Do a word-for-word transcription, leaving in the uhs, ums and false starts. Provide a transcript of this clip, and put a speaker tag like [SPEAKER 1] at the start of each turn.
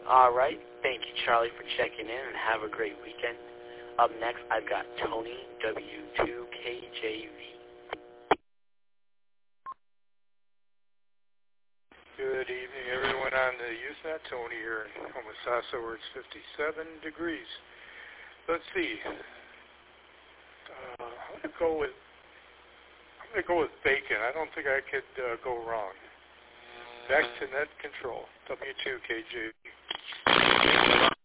[SPEAKER 1] All right. Thank you, Charlie, for checking in, and have a great weekend. Up next, I've got Tony, W two K J V.
[SPEAKER 2] Good evening, everyone on the Usenet. Tony here in Homosassa, where it's fifty-seven degrees. Let's see. Uh, I'm gonna go with I'm gonna go with bacon. I don't think I could uh, go wrong. Back to net control. W two K J V.